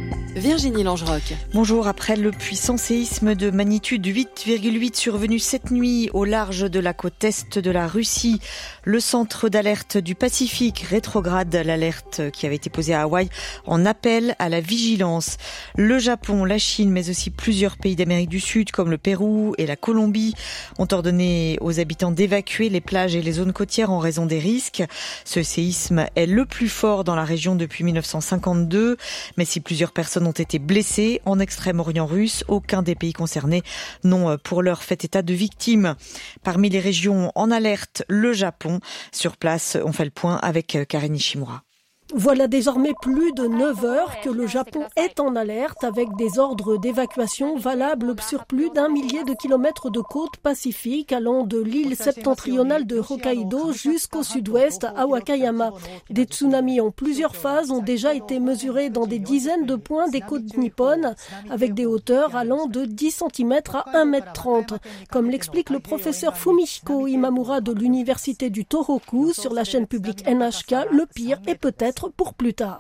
Virginie Langeroc. Bonjour, après le puissant séisme de magnitude 8,8 survenu cette nuit au large de la côte est de la Russie, le centre d'alerte du Pacifique rétrograde l'alerte qui avait été posée à Hawaï en appel à la vigilance. Le Japon, la Chine, mais aussi plusieurs pays d'Amérique du Sud comme le Pérou et la Colombie ont ordonné aux habitants d'évacuer les plages et les zones côtières en raison des risques. Ce séisme est le plus fort dans la région depuis 1952, mais si plusieurs personnes ont été blessés en Extrême-Orient russe. Aucun des pays concernés n'ont pour l'heure fait état de victimes. Parmi les régions en alerte, le Japon. Sur place, on fait le point avec Karine Nishimura. Voilà désormais plus de 9 heures que le Japon est en alerte avec des ordres d'évacuation valables sur plus d'1 millier de kilomètres de côte pacifique allant de l'île septentrionale de Hokkaido jusqu'au sud-ouest à Wakayama. Des tsunamis en plusieurs phases ont déjà été mesurés dans des dizaines de points des côtes nippones avec des hauteurs allant de 10 cm à 1,30 m. Comme l'explique le professeur Fumihiko Imamura de l'université du Tohoku sur la chaîne publique NHK, le pire est peut-être pour plus tard.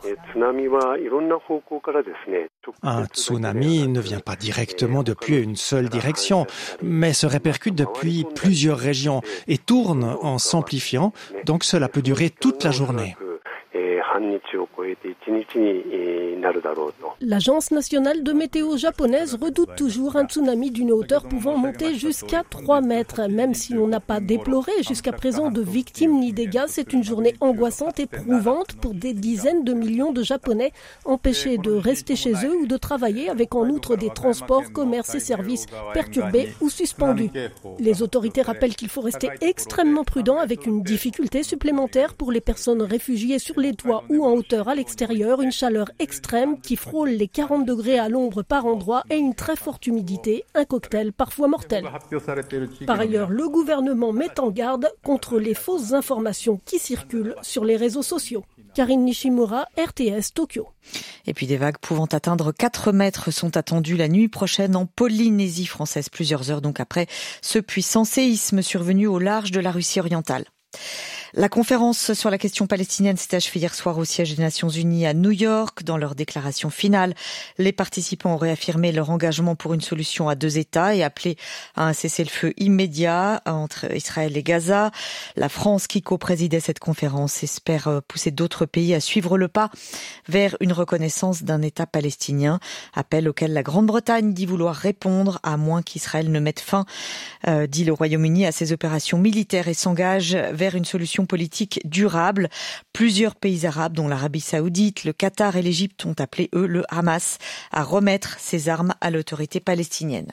Un tsunami ne vient pas directement depuis une seule direction, mais se répercute depuis plusieurs régions et tourne en s'amplifiant, donc cela peut durer toute la journée. L'agence nationale de météo japonaise redoute toujours un tsunami d'une hauteur pouvant monter jusqu'à 3 mètres. Même si l'on n'a pas déploré jusqu'à présent de victimes ni dégâts, c'est une journée angoissante et éprouvante pour des dizaines de millions de Japonais empêchés de rester chez eux ou de travailler avec en outre des transports, commerces et services perturbés ou suspendus. Les autorités rappellent qu'il faut rester extrêmement prudent avec une difficulté supplémentaire pour les personnes réfugiées sur les toits ou en hauteur à l'extérieur, une chaleur extrême qui frôle les 40 degrés à l'ombre par endroit et une très forte humidité, un cocktail parfois mortel. Par ailleurs, le gouvernement met en garde contre les fausses informations qui circulent sur les réseaux sociaux. Karine Nishimura, RTS, Tokyo. Et puis des vagues pouvant atteindre 4 mètres sont attendues la nuit prochaine en Polynésie française, plusieurs heures donc après ce puissant séisme survenu au large de la Russie orientale. La conférence sur la question palestinienne s'est achevée hier soir au siège des Nations Unies à New York. Dans leur déclaration finale, les participants ont réaffirmé leur engagement pour une solution à 2 États et appelé à un cessez-le-feu immédiat entre Israël et Gaza. La France, qui co-présidait cette conférence, espère pousser d'autres pays à suivre le pas vers une reconnaissance d'un État palestinien. Appel auquel la Grande-Bretagne dit vouloir répondre, à moins qu'Israël ne mette fin, dit le Royaume-Uni, à ses opérations militaires et s'engage vers une solution politique durable. Plusieurs pays arabes, dont l'Arabie Saoudite, le Qatar et l'Égypte, ont appelé, eux, le Hamas à remettre ses armes à l'autorité palestinienne.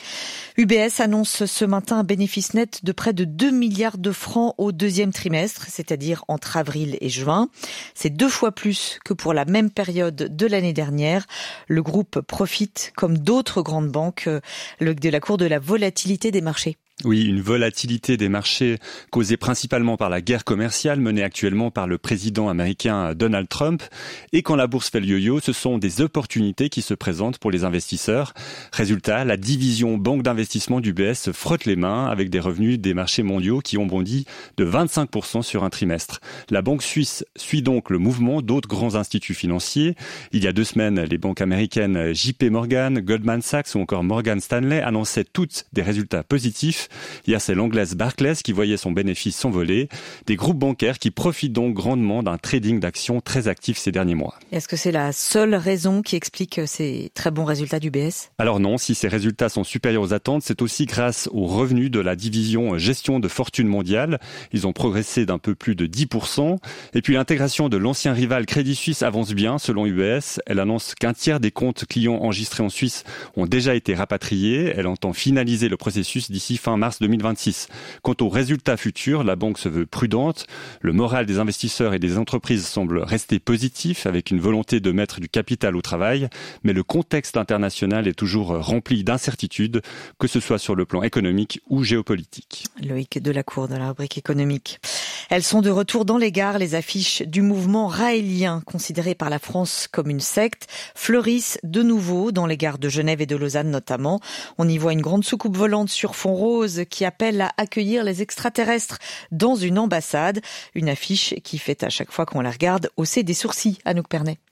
UBS annonce ce matin un bénéfice net de près de 2 milliards de francs au deuxième trimestre, c'est-à-dire entre avril et juin. C'est 2 fois plus que pour la même période de l'année dernière. Le groupe profite, comme d'autres grandes banques, de la cour de la volatilité des marchés. Oui, une volatilité des marchés causée principalement par la guerre commerciale menée actuellement par le président américain Donald Trump. Et quand la bourse fait le yo-yo, ce sont des opportunités qui se présentent pour les investisseurs. Résultat, la division banque d'investissement d'UBS se frotte les mains avec des revenus des marchés mondiaux qui ont bondi de 25% sur un trimestre. La banque suisse suit donc le mouvement d'autres grands instituts financiers. Il y a 2 semaines, les banques américaines JP Morgan, Goldman Sachs ou encore Morgan Stanley annonçaient toutes des résultats positifs. Hier, c'est l'anglaise Barclays qui voyait son bénéfice s'envoler. Des groupes bancaires qui profitent donc grandement d'un trading d'actions très actif ces derniers mois. Est-ce que c'est la seule raison qui explique ces très bons résultats d'UBS ? Alors non, si ces résultats sont supérieurs aux attentes, c'est aussi grâce aux revenus de la division gestion de fortune mondiale. Ils ont progressé d'un peu plus de 10%. Et puis l'intégration de l'ancien rival Crédit Suisse avance bien, selon UBS. Elle annonce qu'un tiers des comptes clients enregistrés en Suisse ont déjà été rapatriés. Elle entend finaliser le processus d'ici fin mars 2026. Quant aux résultats futurs, la banque se veut prudente. Le moral des investisseurs et des entreprises semble rester positif, avec une volonté de mettre du capital au travail. Mais le contexte international est toujours rempli d'incertitudes, que ce soit sur le plan économique ou géopolitique. Loïc Delacour de la rubrique économique. Elles sont de retour dans les gares. Les affiches du mouvement raélien, considéré par la France comme une secte, fleurissent de nouveau dans les gares de Genève et de Lausanne notamment. On y voit une grande soucoupe volante sur fond rose qui appelle à accueillir les extraterrestres dans une ambassade. Une affiche qui fait à chaque fois qu'on la regarde hausser des sourcils. Anouk Pernet.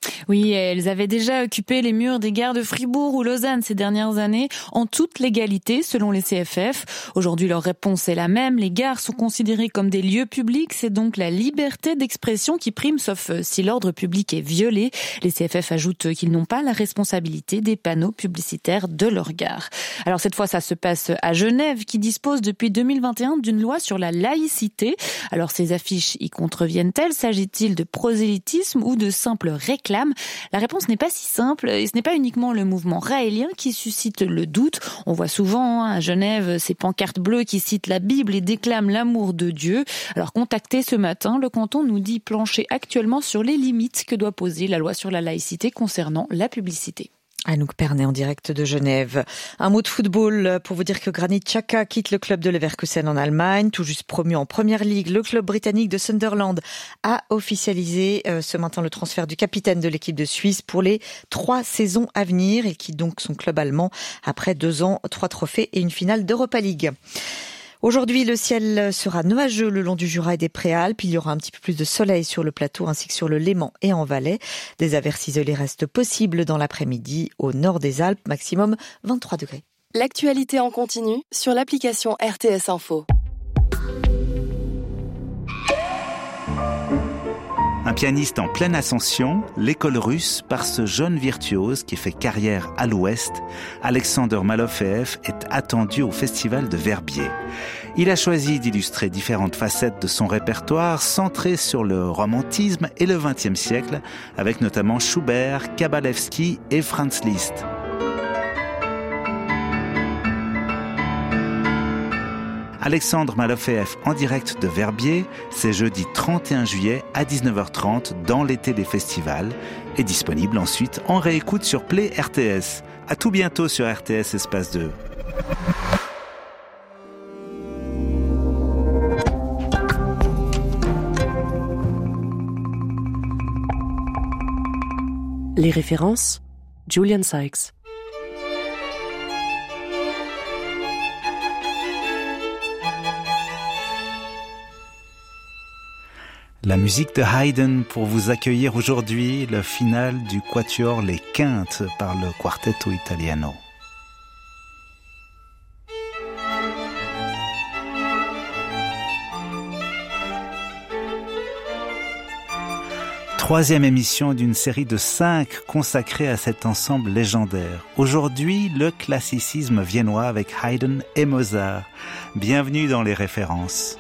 Oui, elles avaient déjà occupé les murs des gares de Fribourg ou Lausanne ces dernières années, en toute légalité selon les CFF. Aujourd'hui, leur réponse est la même. Les gares sont considérées comme des lieux publics. C'est donc la liberté d'expression qui prime, sauf si l'ordre public est violé. Les CFF ajoutent qu'ils n'ont pas la responsabilité des panneaux publicitaires de leur gare. Alors cette fois, ça se passe à Genève, qui dispose depuis 2021 d'une loi sur la laïcité. Alors ces affiches y contreviennent-elles? S'agit-il de prosélytisme ou de simples réclames? La réponse n'est pas si simple, et ce n'est pas uniquement le mouvement raélien qui suscite le doute. On voit souvent à Genève ces pancartes bleues qui citent la Bible et déclament l'amour de Dieu. Alors contacté ce matin, le canton nous dit plancher actuellement sur les limites que doit poser la loi sur la laïcité concernant la publicité. Anouk Pernet en direct de Genève. Un mot de football pour vous dire que Granit Xhaka quitte le club de Leverkusen en Allemagne. Tout juste promu en première ligue, le club britannique de Sunderland a officialisé ce matin le transfert du capitaine de l'équipe de Suisse pour les 3 saisons à venir. Il quitte donc son club allemand après 2 ans, 3 trophées et une finale d'Europa League. Aujourd'hui, le ciel sera nuageux le long du Jura et des Préalpes. Il y aura un petit peu plus de soleil sur le plateau ainsi que sur le Léman et en Valais. Des averses isolées restent possibles dans l'après-midi au nord des Alpes, maximum 23 degrés. L'actualité en continu sur l'application RTS Info. Un pianiste en pleine ascension, l'école russe par ce jeune virtuose qui fait carrière à l'Ouest, Alexander Malofeev est attendu au festival de Verbier. Il a choisi d'illustrer différentes facettes de son répertoire centré sur le romantisme et le XXe siècle, avec notamment Schubert, Kabalevski et Franz Liszt. Alexandre Malofeev en direct de Verbier, c'est jeudi 31 juillet à 19h30 dans l'été des festivals et disponible ensuite en réécoute sur Play RTS. À tout bientôt sur RTS Espace 2. Les références, Julian Sykes. La musique de Haydn pour vous accueillir aujourd'hui, le final du quatuor Les Quintes par le Quartetto Italiano. Troisième émission d'une série de 5 consacrée à cet ensemble légendaire. Aujourd'hui, le classicisme viennois avec Haydn et Mozart. Bienvenue dans les références.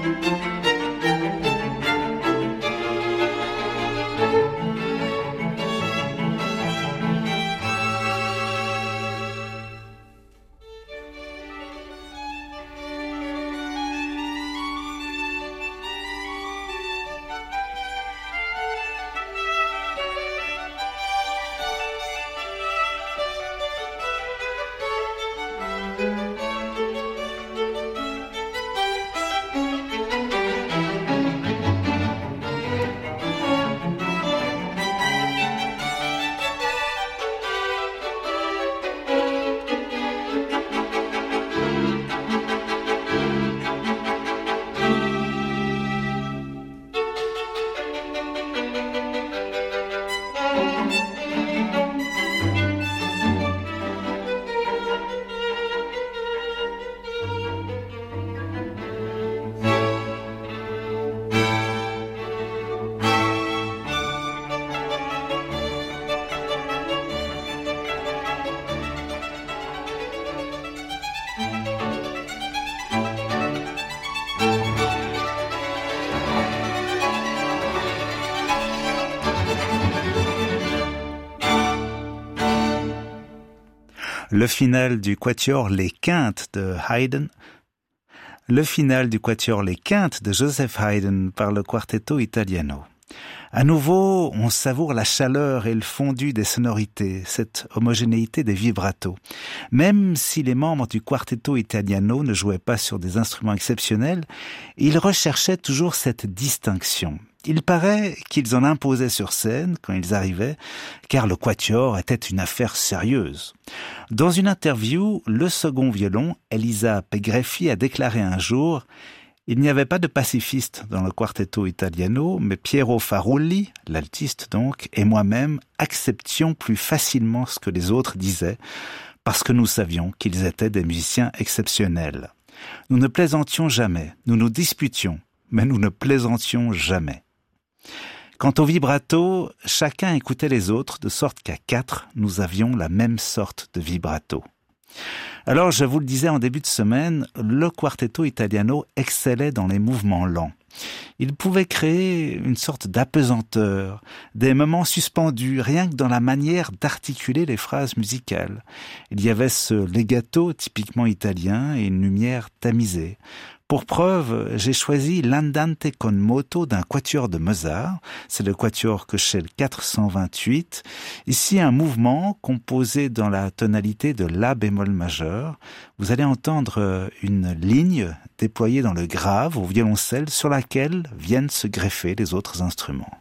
Le final du quatuor Les Quintes de Haydn. Le final du quatuor Les Quintes de Joseph Haydn par le Quartetto Italiano. À nouveau, on savoure la chaleur et le fondu des sonorités, cette homogénéité des vibratos. Même si les membres du Quartetto Italiano ne jouaient pas sur des instruments exceptionnels, ils recherchaient toujours cette distinction. Il paraît qu'ils en imposaient sur scène quand ils arrivaient, car le quatuor était une affaire sérieuse. Dans une interview, le second violon, Elisa Pegreffi, a déclaré un jour « Il n'y avait pas de pacifiste dans le Quartetto Italiano, mais Piero Farulli, l'altiste donc, et moi-même acceptions plus facilement ce que les autres disaient, parce que nous savions qu'ils étaient des musiciens exceptionnels. Nous ne plaisantions jamais, nous nous disputions, mais nous ne plaisantions jamais. » Quant au vibrato, chacun écoutait les autres, de sorte qu'à 4, nous avions la même sorte de vibrato. Alors, je vous le disais en début de semaine, le Quartetto Italiano excellait dans les mouvements lents. Il pouvait créer une sorte d'apesanteur, des moments suspendus, rien que dans la manière d'articuler les phrases musicales. Il y avait ce legato typiquement italien et une lumière tamisée. Pour preuve, j'ai choisi l'Andante con moto d'un quatuor de Mozart. C'est le quatuor Köchel 428. Ici, un mouvement composé dans la tonalité de La bémol majeur. Vous allez entendre une ligne déployée dans le grave au violoncelle sur laquelle viennent se greffer les autres instruments.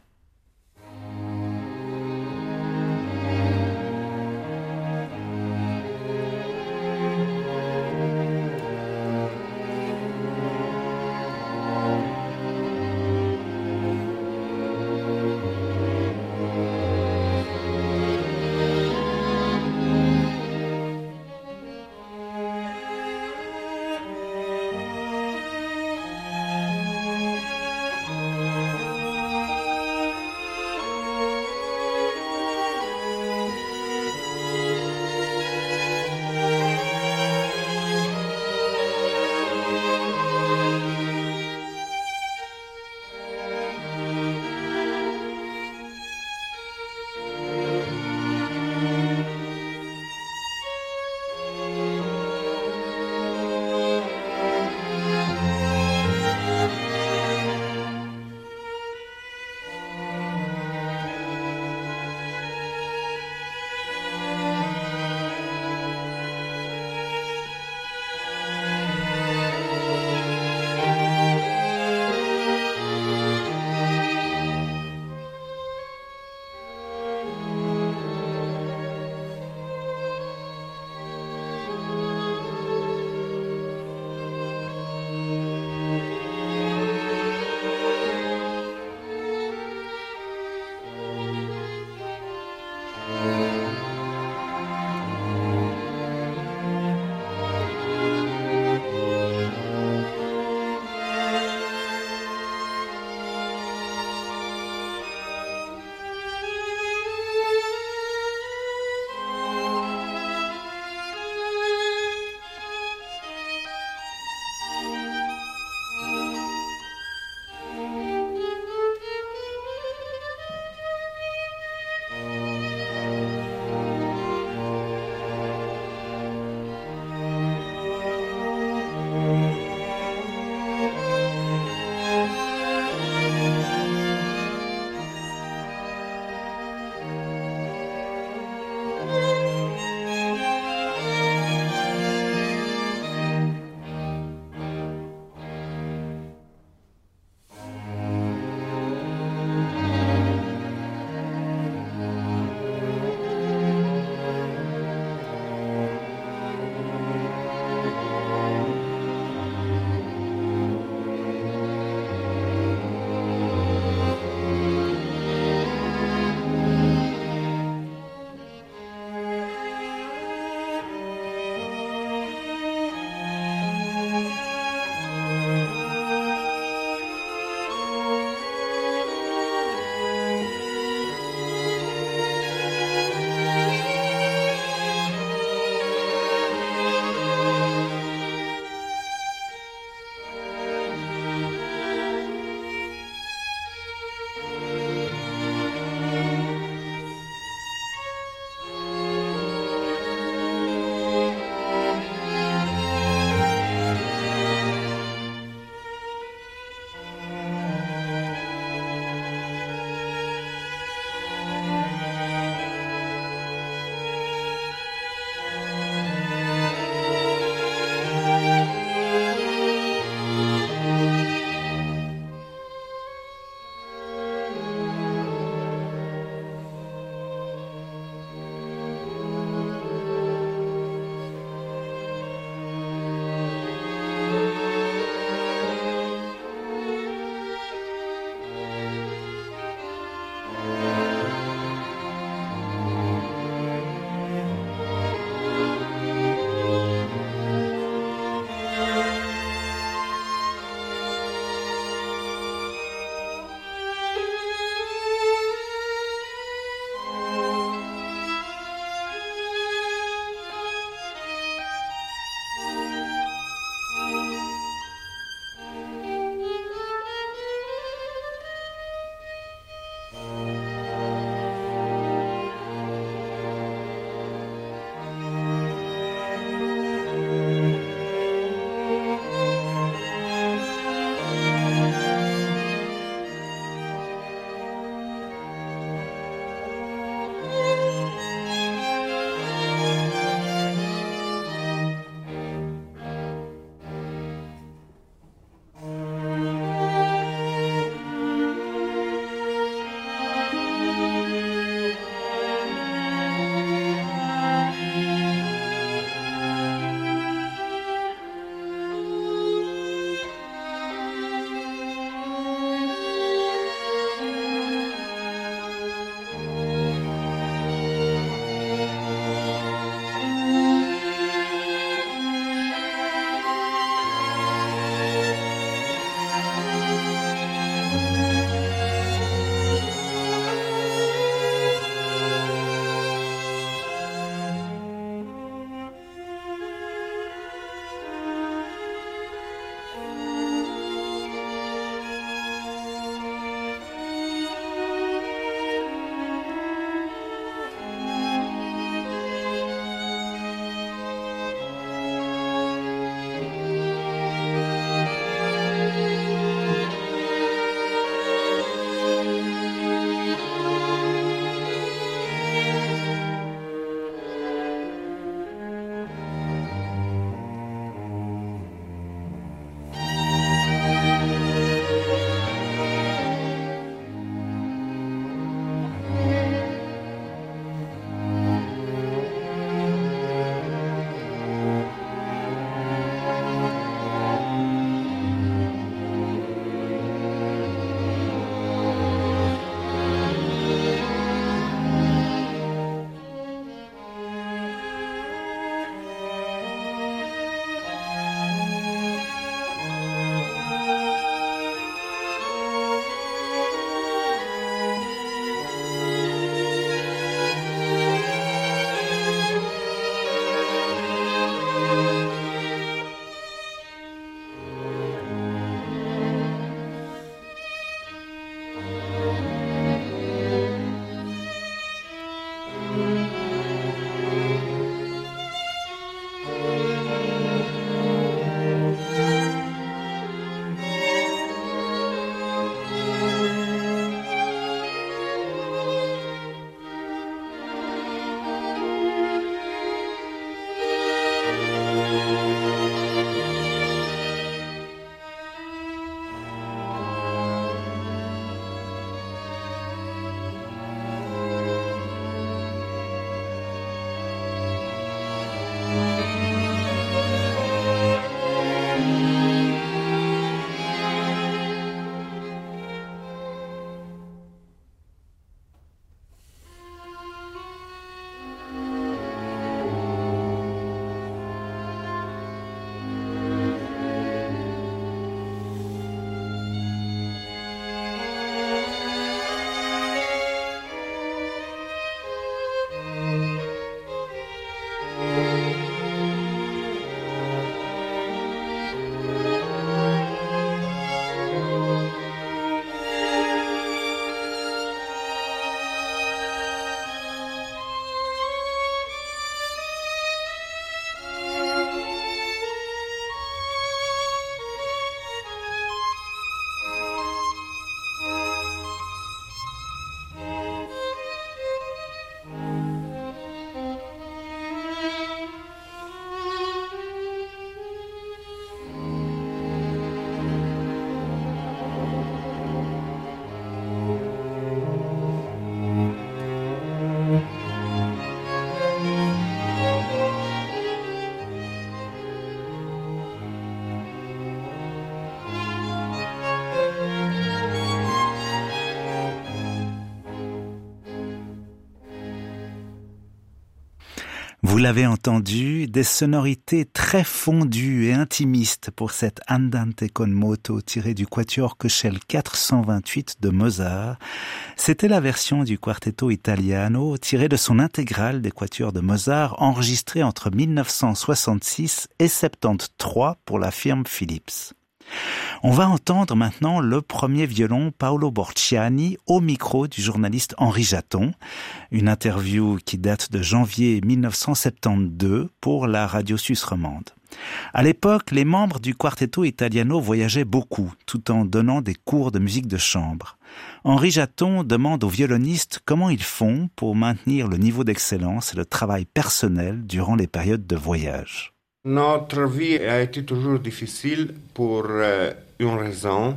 Vous l'avez entendu, des sonorités très fondues et intimistes pour cette Andante con moto tirée du quatuor Köchel 428 de Mozart. C'était la version du Quartetto Italiano tirée de son intégrale des quatuors de Mozart enregistrée entre 1966 et 73 pour la firme Philips. On va entendre maintenant le premier violon Paolo Borciani au micro du journaliste Henri Jaton. Une interview qui date de janvier 1972 pour la radio suisse romande. À l'époque, les membres du Quartetto Italiano voyageaient beaucoup, tout en donnant des cours de musique de chambre. Henri Jaton demande aux violonistes comment ils font pour maintenir le niveau d'excellence et le travail personnel durant les périodes de voyage. Notre vie a été toujours difficile pour une raison,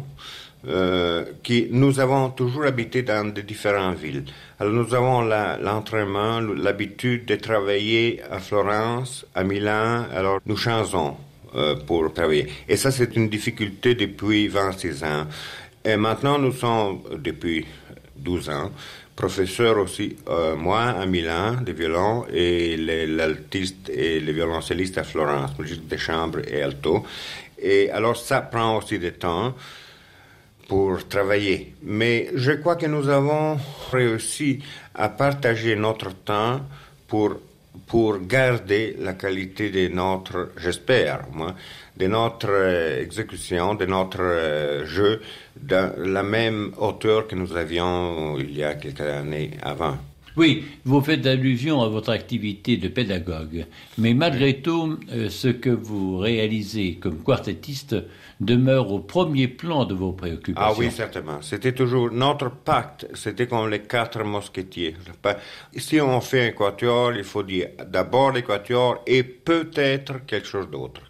que nous avons toujours habité dans de différentes villes. Alors nous avons l'entraînement, l'habitude de travailler à Florence, à Milan, alors nous changeons pour travailler. Et ça, c'est une difficulté depuis 26 ans. Et maintenant, nous sommes, depuis 12 ans, professeur aussi, moi à Milan de violon et l'altiste et le violoncelliste à Florence, musique de chambre et alto. Et alors ça prend aussi du temps pour travailler. Mais je crois que nous avons réussi à partager notre temps pour garder la qualité de notre, j'espère moi, de notre exécution, de notre jeu, dans la même hauteur que nous avions il y a quelques années avant. Oui, vous faites allusion à votre activité de pédagogue, mais malgré tout, ce que vous réalisez comme quartettiste demeure au premier plan de vos préoccupations. Ah oui, certainement. C'était toujours notre pacte, c'était comme les 4 mousquetiers. Si on fait un quatuor, il faut dire d'abord les quatuors et peut-être quelque chose d'autre.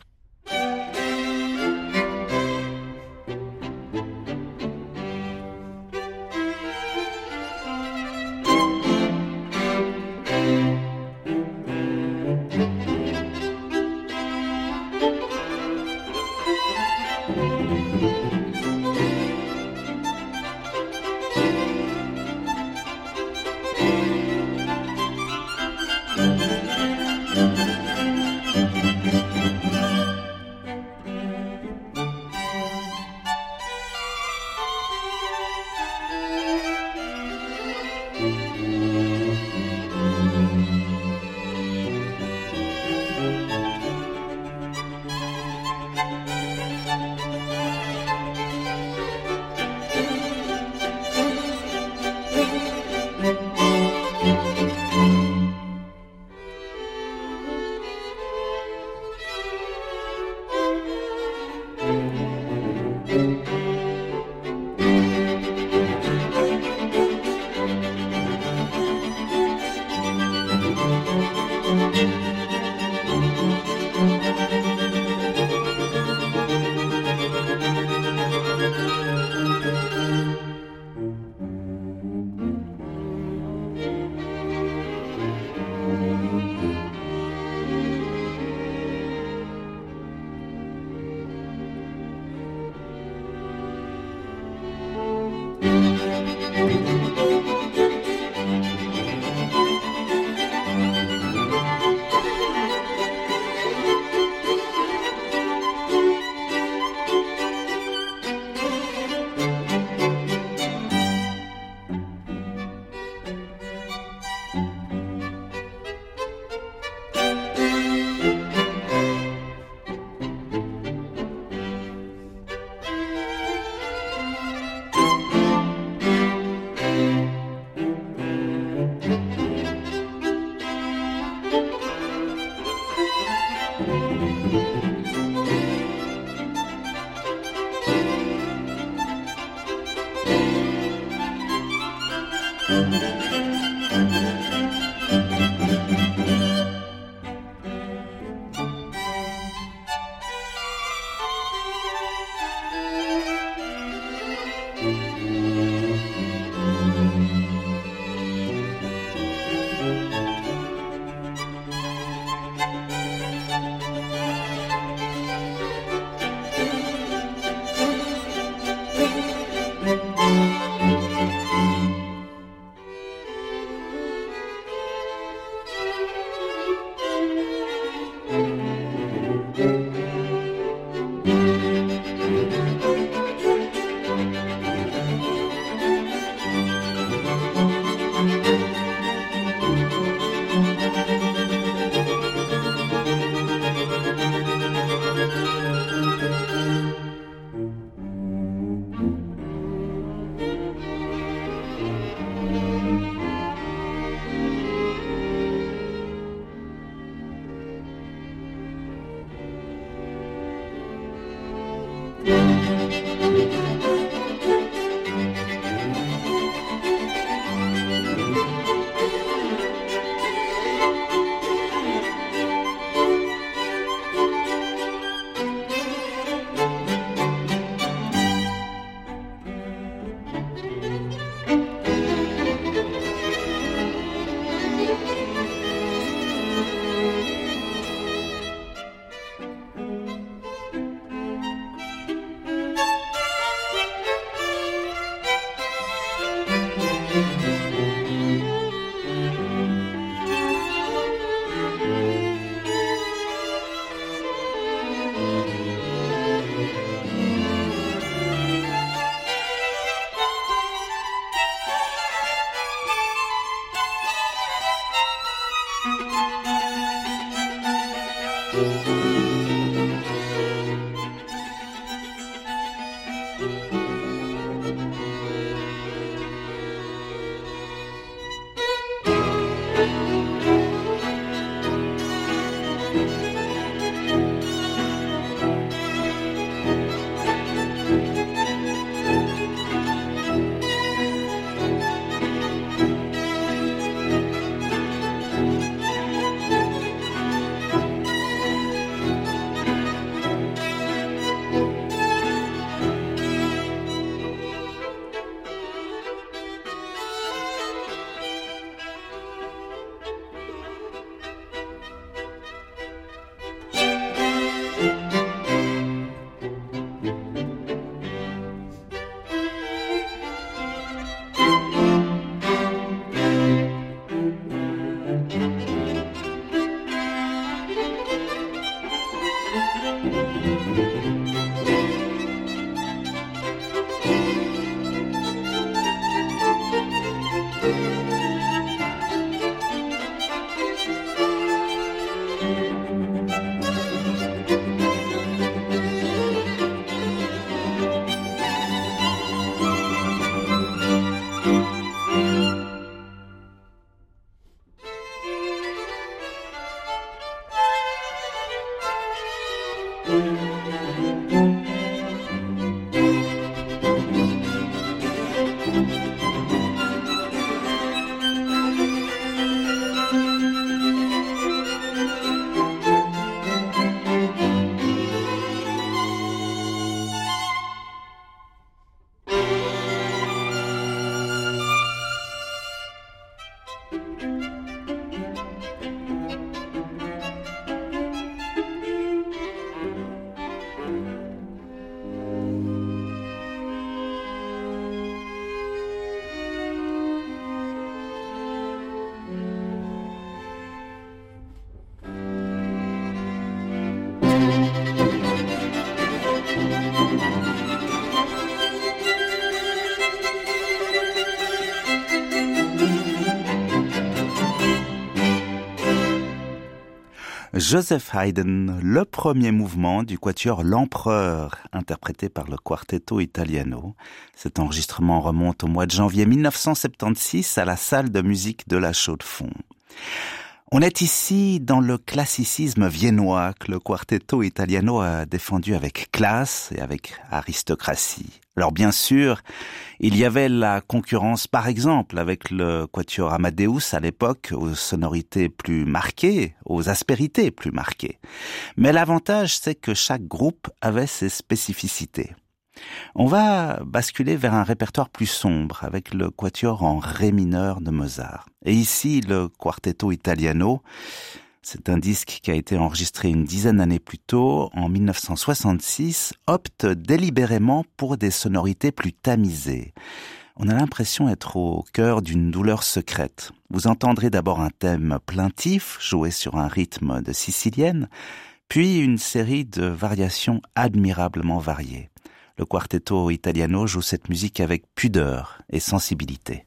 Joseph Haydn, le premier mouvement du quatuor L'Empereur, interprété par le Quartetto Italiano. Cet enregistrement remonte au mois de janvier 1976 à la salle de musique de la Chaux-de-Fonds. On est ici dans le classicisme viennois que le Quartetto Italiano a défendu avec classe et avec aristocratie. Alors bien sûr, il y avait la concurrence par exemple avec le Quatuor Amadeus à l'époque, aux sonorités plus marquées, aux aspérités plus marquées. Mais l'avantage, c'est que chaque groupe avait ses spécificités. On va basculer vers un répertoire plus sombre avec le quatuor en ré mineur de Mozart. Et ici, le Quartetto Italiano, c'est un disque qui a été enregistré une dizaine d'années plus tôt, en 1966, opte délibérément pour des sonorités plus tamisées. On a l'impression d'être au cœur d'une douleur secrète. Vous entendrez d'abord un thème plaintif, joué sur un rythme de sicilienne, puis une série de variations admirablement variées. Le Quartetto Italiano joue cette musique avec pudeur et sensibilité.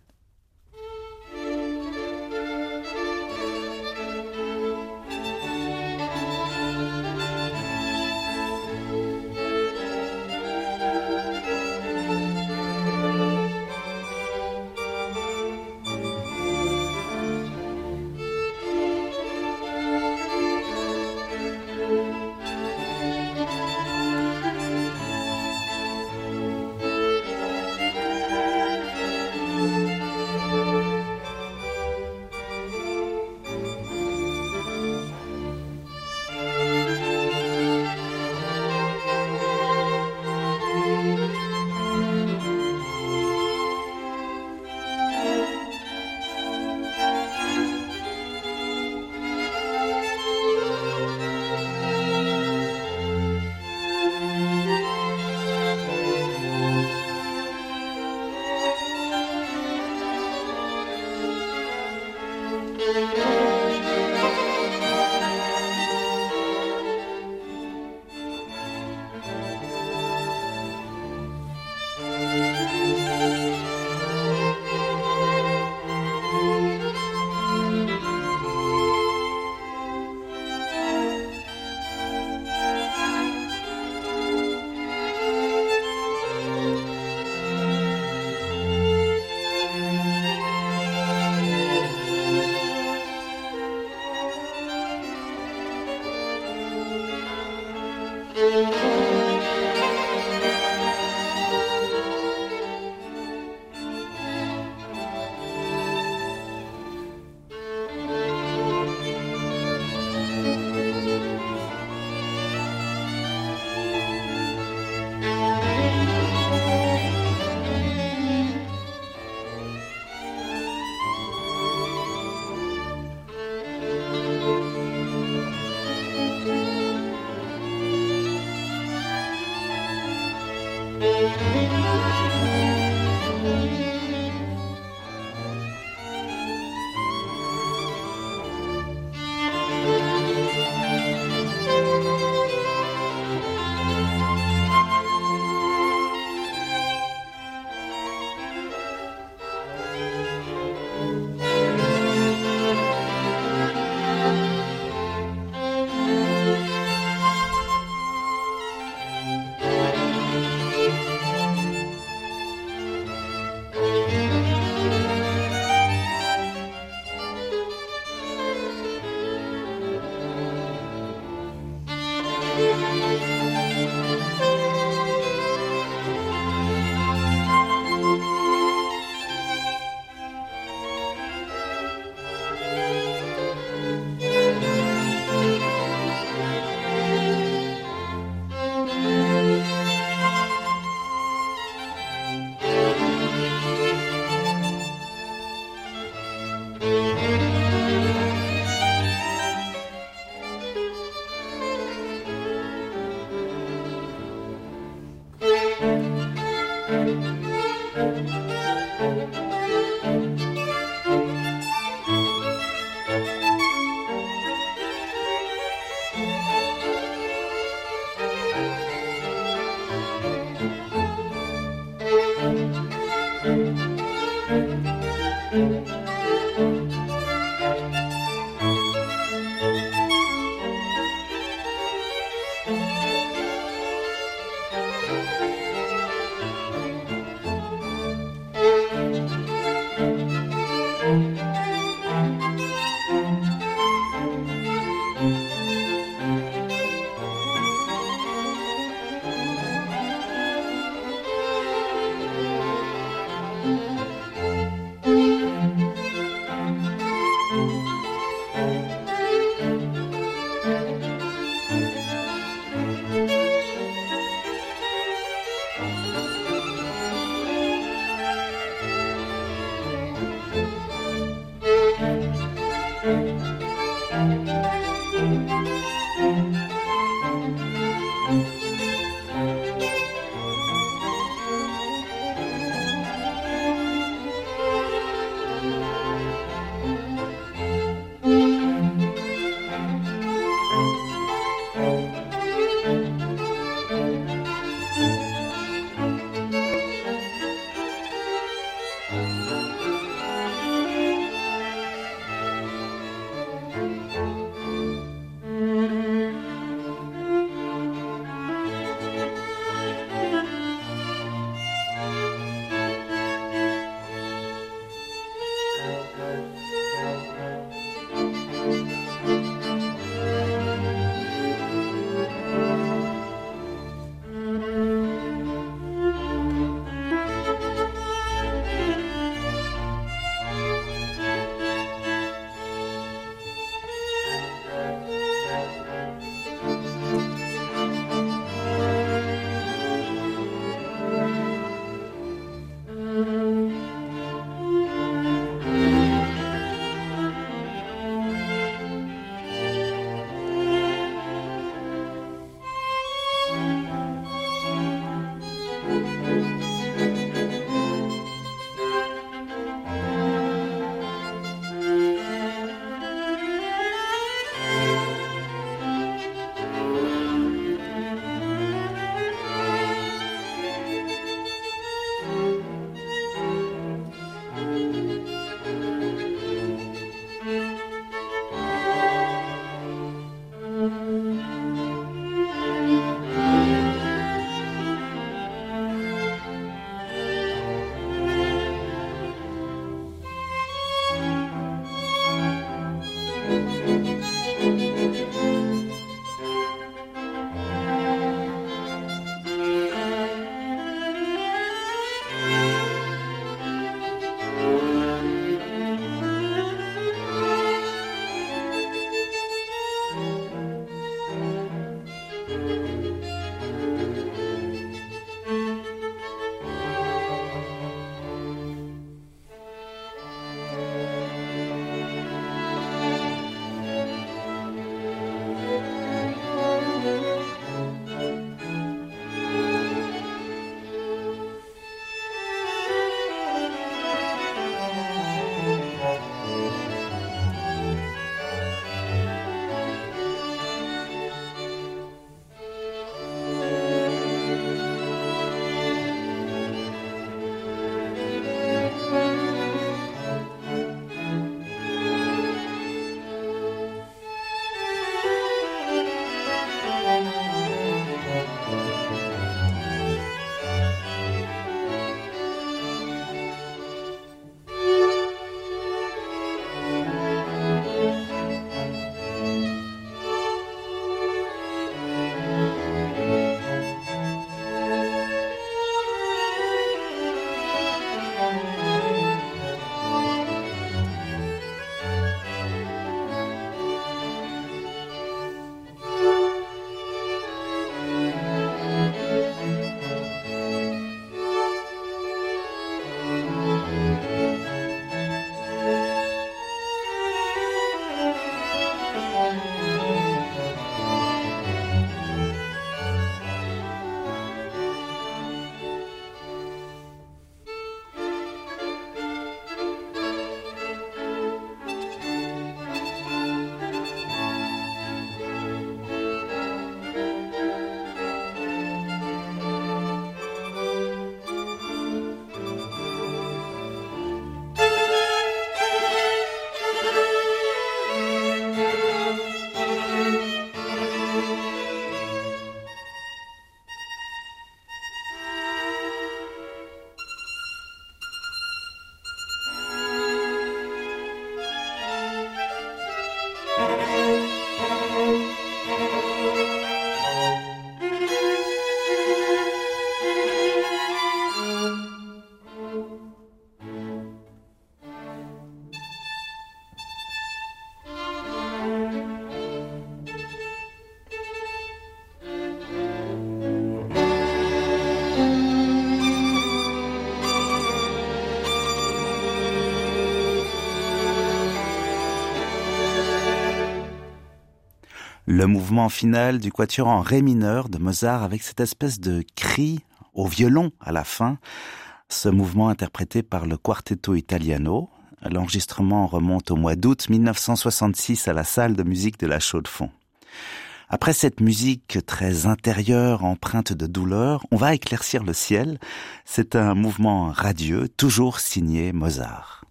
Le mouvement final du quatuor en ré mineur de Mozart avec cette espèce de cri au violon à la fin. Ce mouvement interprété par le Quartetto Italiano. L'enregistrement remonte au mois d'août 1966 à la salle de musique de la Chaux-de-Fonds. Après cette musique très intérieure, empreinte de douleur, on va éclaircir le ciel. C'est un mouvement radieux, toujours signé Mozart.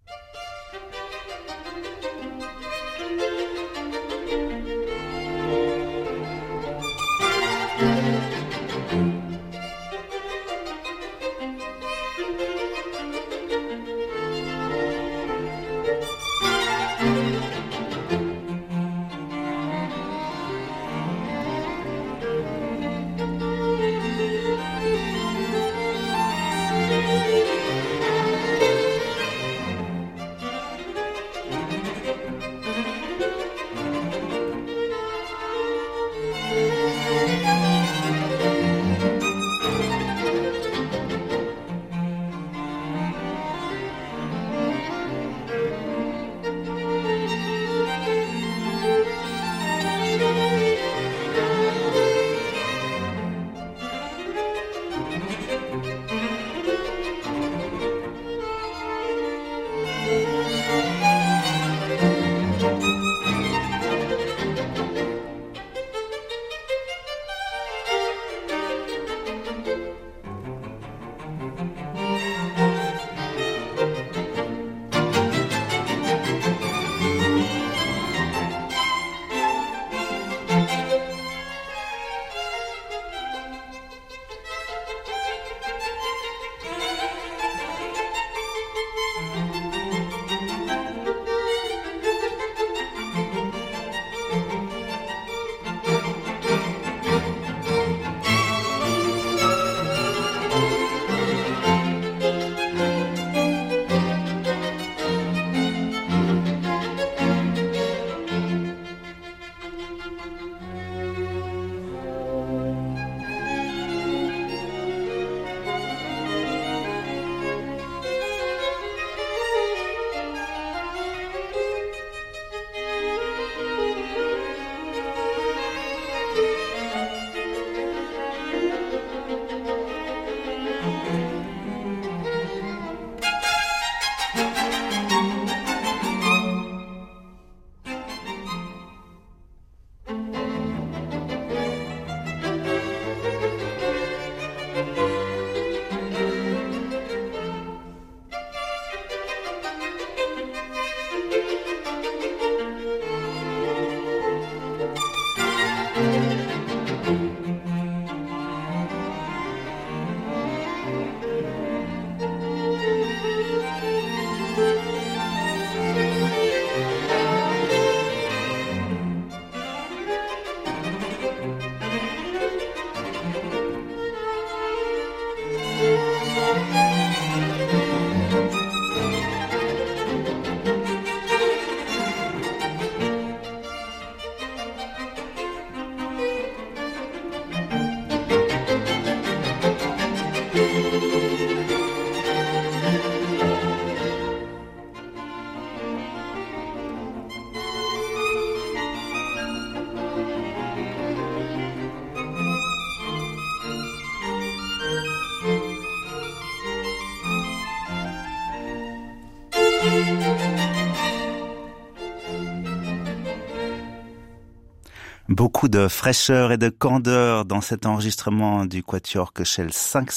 Beaucoup de fraîcheur et de candeur dans cet enregistrement du Quatuor Köchel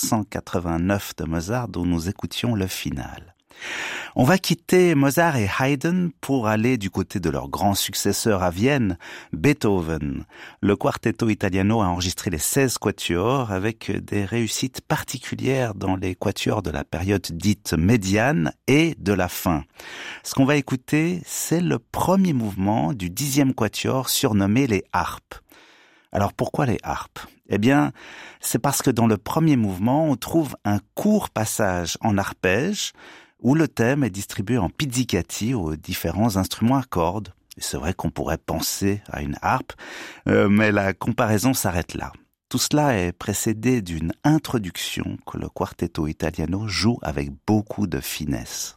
589 de Mozart dont nous écoutions le final. On va quitter Mozart et Haydn pour aller du côté de leur grand successeur à Vienne, Beethoven. Le Quartetto Italiano a enregistré les 16 quatuors avec des réussites particulières dans les quatuors de la période dite médiane et de la fin. Ce qu'on va écouter, c'est le premier mouvement du 10e quatuor surnommé les harpes. Alors pourquoi les harpes ? Eh bien, c'est parce que dans le premier mouvement, on trouve un court passage en arpège où le thème est distribué en pizzicati aux différents instruments à cordes. C'est vrai qu'on pourrait penser à une harpe, mais la comparaison s'arrête là. Tout cela est précédé d'une introduction que le Quartetto Italiano joue avec beaucoup de finesse.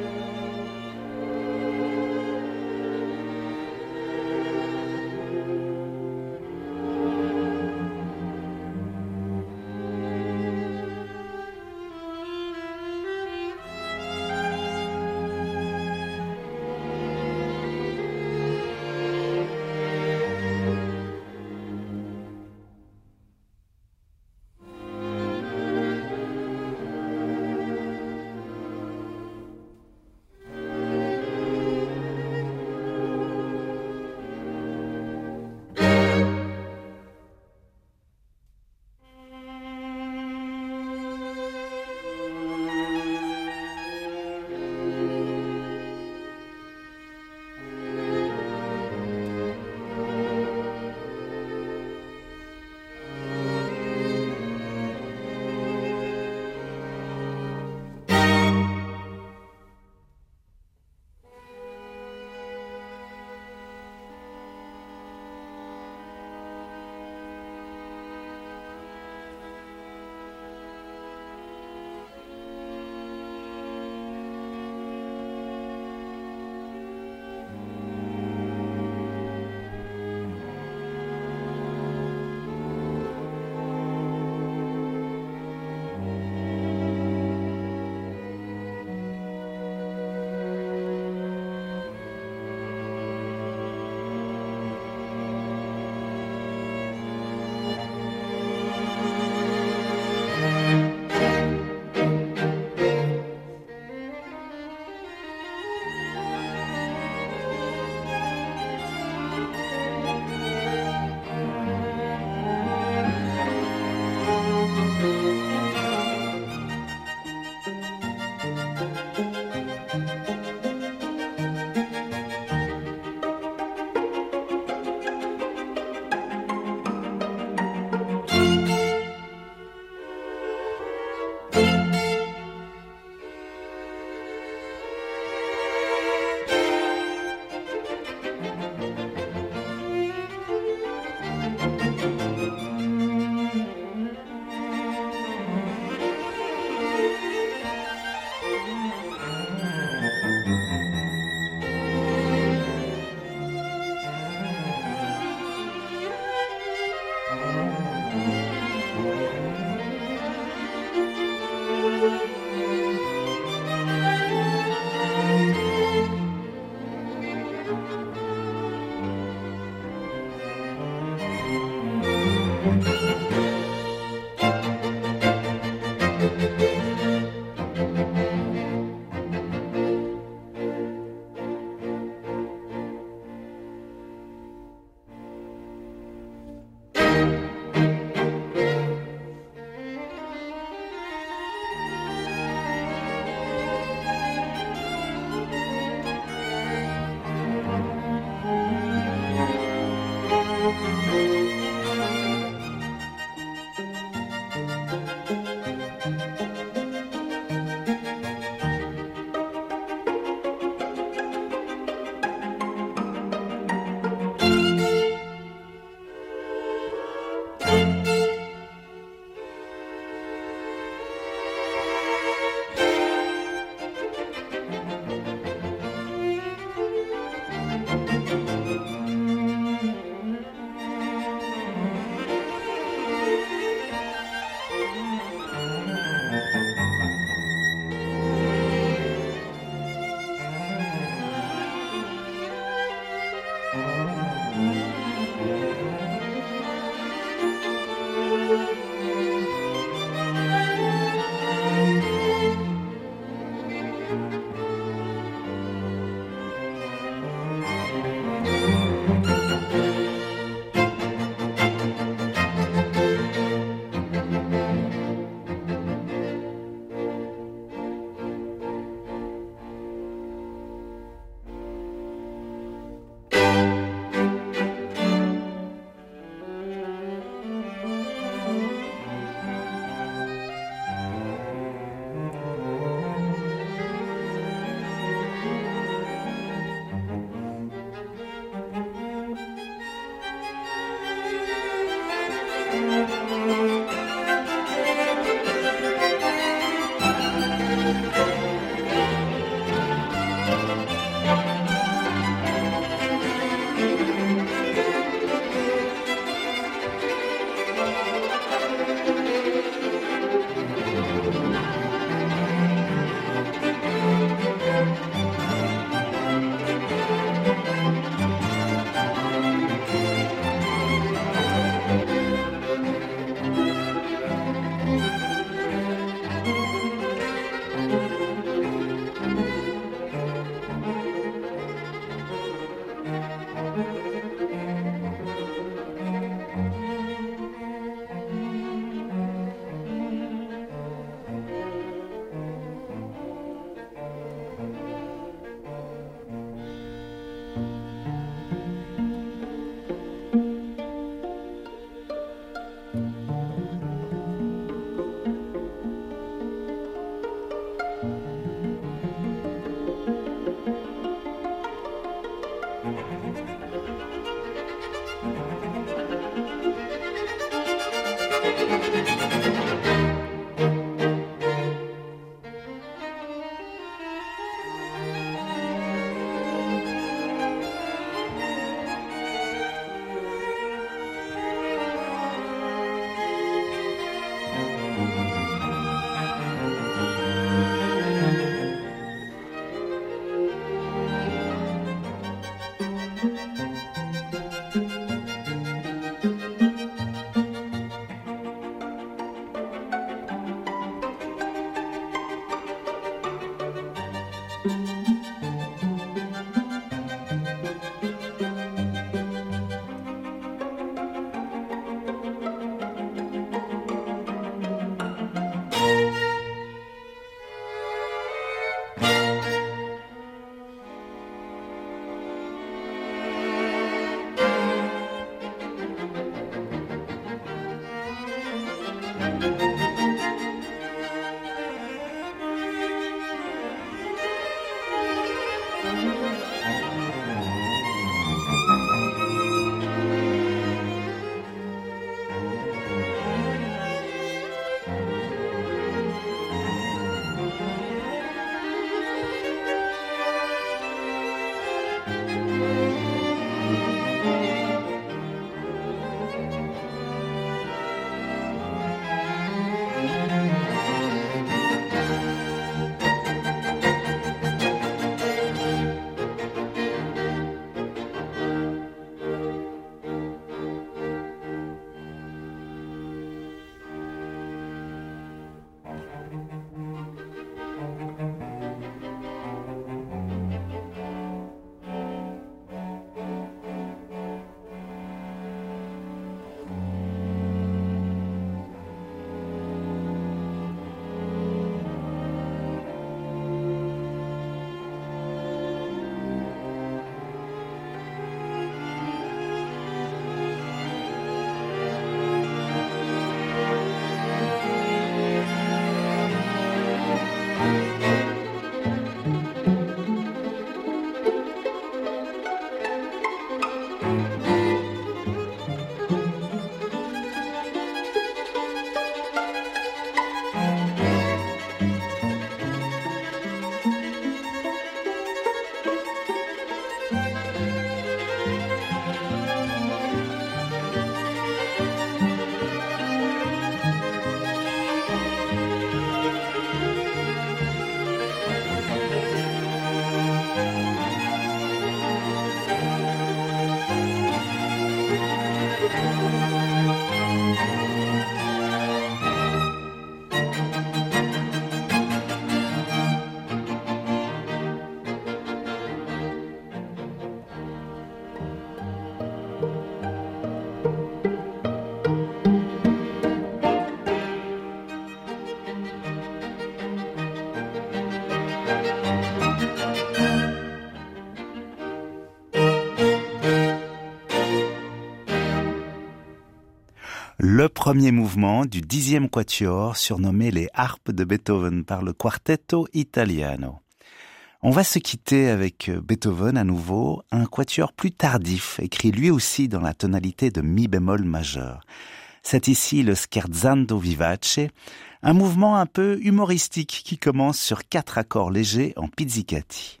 premier mouvement du 10e quatuor surnommé les harpes de Beethoven par le Quartetto Italiano. On va se quitter avec Beethoven à nouveau, un quatuor plus tardif, écrit lui aussi dans la tonalité de mi bémol majeur. C'est ici le Scherzando Vivace, un mouvement un peu humoristique qui commence sur 4 accords légers en pizzicati.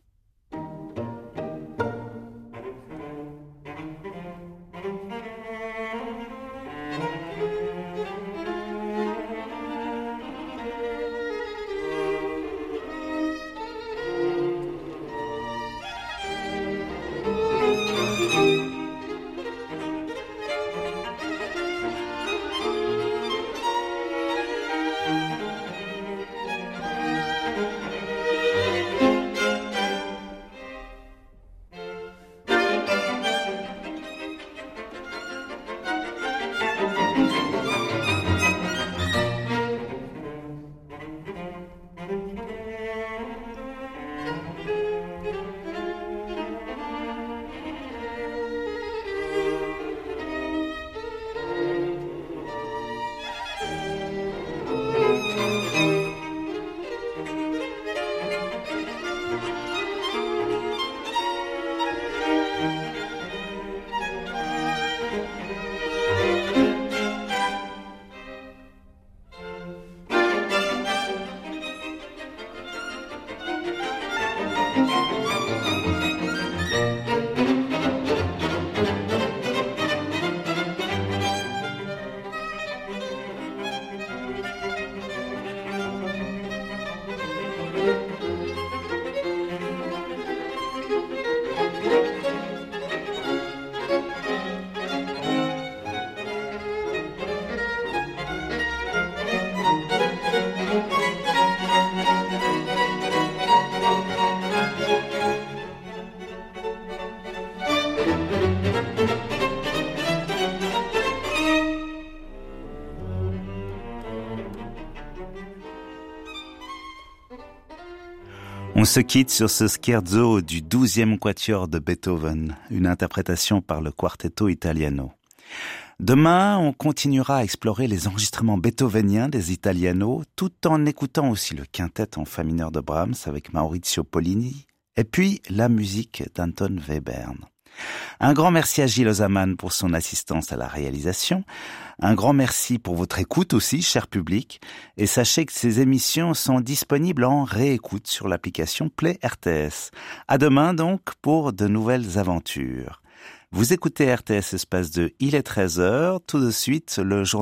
On se quitte sur ce scherzo du 12e quatuor de Beethoven, une interprétation par le Quartetto Italiano. Demain, on continuera à explorer les enregistrements beethoveniens des Italiano, tout en écoutant aussi le quintet en fa mineur de Brahms avec Maurizio Pollini, et puis la musique d'Anton Webern. Un grand merci à Gilles Ozaman pour son assistance à la réalisation. Un grand merci pour votre écoute aussi, cher public. Et sachez que ces émissions sont disponibles en réécoute sur l'application Play RTS. À demain donc pour de nouvelles aventures. Vous écoutez RTS Espace 2, il est 13h. Tout de suite, le journal